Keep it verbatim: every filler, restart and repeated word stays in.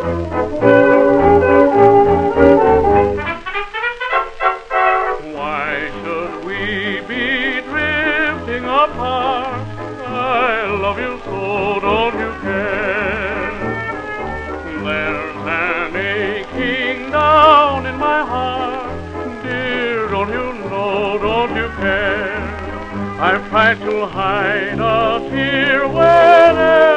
Why should we be drifting apart? I love you so, don't you care? There's an aching down in my heart, dear, don't you know, don't you care? I've tried to hide a tear whenever